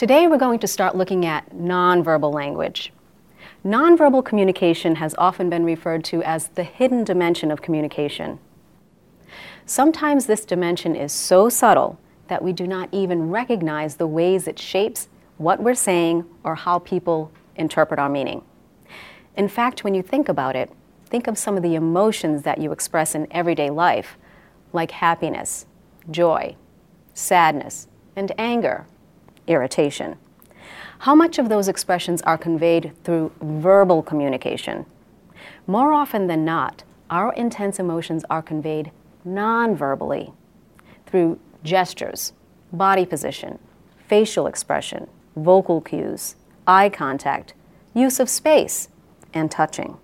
Today we're going to start looking at nonverbal language. Nonverbal communication has often been referred to as the hidden dimension of communication. Sometimes this dimension is so subtle that we do not even recognize the ways it shapes what we're saying or how people interpret our meaning. In fact, when you think about it, think of some of the emotions that you express in everyday life, like happiness, joy, sadness, and anger, irritation. How much of those expressions are conveyed through verbal communication? More often than not, our intense emotions are conveyed non-verbally, through gestures, body position, facial expression, vocal cues, eye contact, use of space, and touching.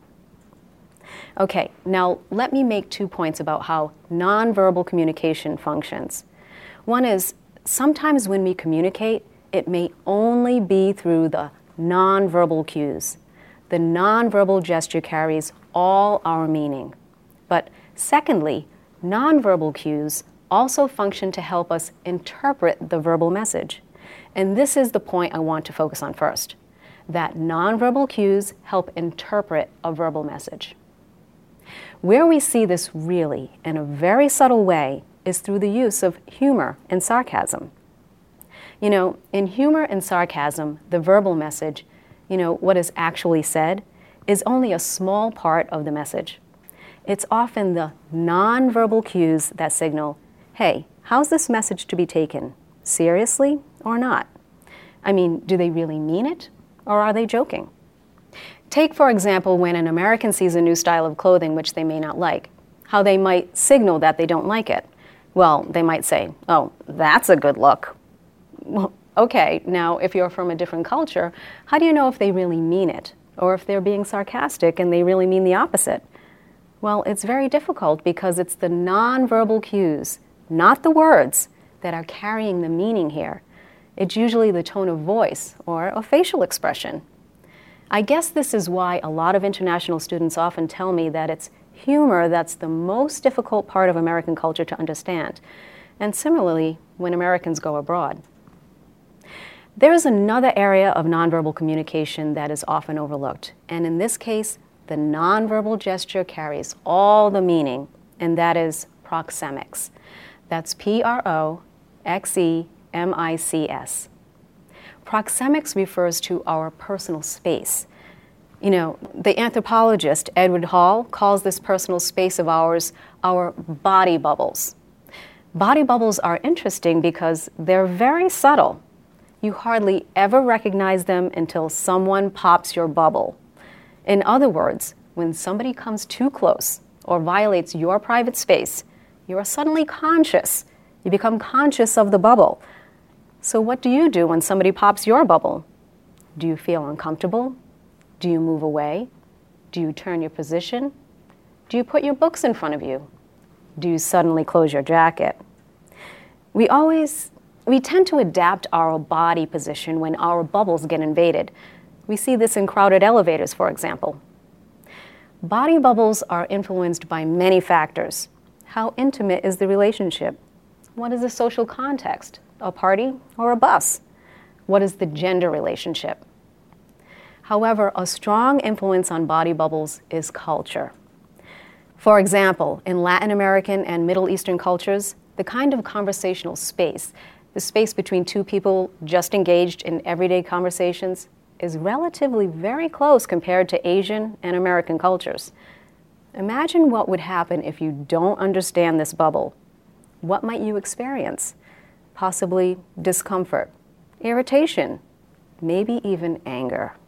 Okay, now let me make 2 points about how nonverbal communication functions. One is, sometimes when we communicate, it may only be through the nonverbal cues. The nonverbal gesture carries all our meaning. But secondly, nonverbal cues also function to help us interpret the verbal message. And this is the point I want to focus on first, that nonverbal cues help interpret a verbal message. Where we see this really, in a very subtle way, is through the use of humor and sarcasm. You know, in humor and sarcasm, the verbal message, what is actually said, is only a small part of the message. It's often the nonverbal cues that signal, hey, how's this message to be taken? Seriously or not? I mean, do they really mean it, or are they joking? Take, for example, when an American sees a new style of clothing which they may not like, how they might signal that they don't like it. Well, they might say, oh, that's a good look. Well, okay, now if you're from a different culture, how do you know if they really mean it, or if they're being sarcastic and they really mean the opposite? Well, it's very difficult because it's the nonverbal cues, not the words, that are carrying the meaning here. It's usually the tone of voice or a facial expression. I guess this is why a lot of international students often tell me that it's humor that's the most difficult part of American culture to understand, and similarly when Americans go abroad. There is another area of nonverbal communication that is often overlooked, and in this case, the nonverbal gesture carries all the meaning, and that is proxemics. That's P-R-O-X-E-M-I-C-S. Proxemics refers to our personal space. The anthropologist Edward Hall calls this personal space of ours our body bubbles. Body bubbles are interesting because they're very subtle. You hardly ever recognize them until someone pops your bubble. In other words, when somebody comes too close or violates your private space, you are suddenly conscious. You become conscious of the bubble. So what do you do when somebody pops your bubble? Do you feel uncomfortable? Do you move away? Do you turn your position? Do you put your books in front of you? Do you suddenly close your jacket? We tend to adapt our body position when our bubbles get invaded. We see this in crowded elevators, for example. Body bubbles are influenced by many factors. How intimate is the relationship? What is the social context? A party or a bus? What is the gender relationship? However, a strong influence on body bubbles is culture. For example, in Latin American and Middle Eastern cultures, the kind of conversational space, the space between two people just engaged in everyday conversations, is relatively very close compared to Asian and American cultures. Imagine what would happen if you don't understand this bubble. What might you experience? Possibly discomfort, irritation, maybe even anger.